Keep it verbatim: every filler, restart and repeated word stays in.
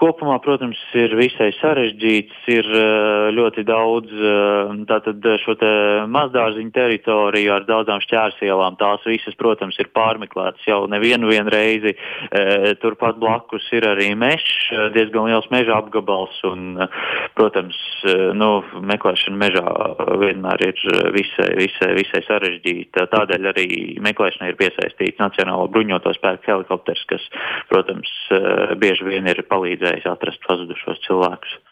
kopumā, protams, ir visai sarežģīts, ir ļoti daudz tātad šo te mazdārziņu teritoriju ar daudzām šķērsielām. Tās visas, protams, ir pārmeklētas jau nevienu vien reizi. Turpat blakus ir arī mežs, diezgan liels meža apgabals un, protams, nu, meklēšana mežā vienmēr ir visai, visai, visai sarežģīta. Tādēļ arī meklēšanai ir piesaistīts Nacionālo bruņoto spēku helikopters, kas, protams, bieži vien ir palīdzējis atrast pazudušos cilvēkus.